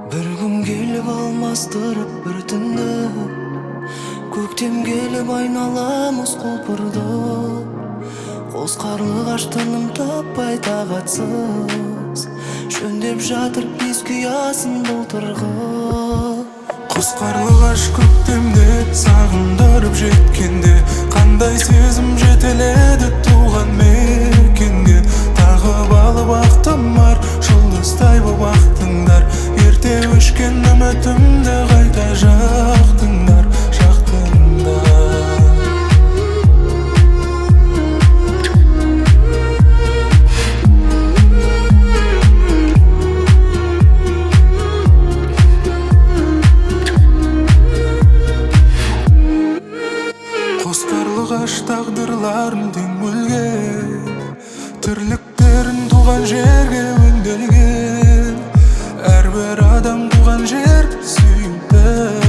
Bir gün gelip almastırıp bir түнді, көктем келіп айналамыз құлпырды. Қос қарлығаш тыным таппай тағатсыз жөндеп жатыр ескі ұясын былтырғы. Қос қарлығаш көктемде сағындырып жеткенде, қандай сезім жетеледі туған мекенге. Тағып алып ақтымар жұлдыздай боп ақтыңдар, ерте өшкен үмітімді қайта жақтыңдар, жақтыңдар. Қос қарлығаш тағдырларын тең бөлген, тірліктерін туған жерге өңделген. Әрбір адам туған жерді сүйді,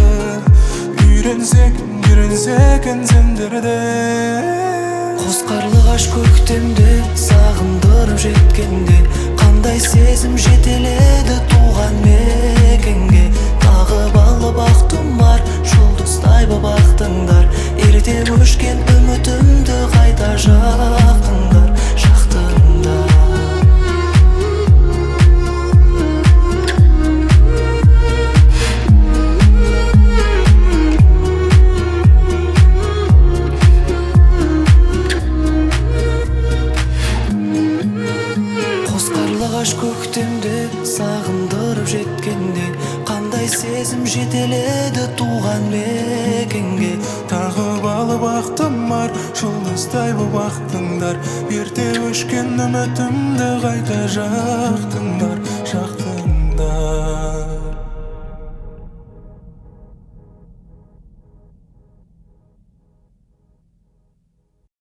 үйренсек сендерден. Қос қарлығаш көктемде сағындырып жеткенде, қандай сезім жетеледі туған мекенге. Тағып алып ақ тұмар жұлдыздай боп ақтыңдар, ерте өшкен үмітімді қайта жақтыңдар, жақтыңдар. Қос қарлығаш көктемде сағындырып жеткенде, қандай сезім жетеледі туған мекенге. Тағып алып ақтымар жұлдыздай боп ақтыңдар, ерте өшкен үмітімді қайта жақтыңдар,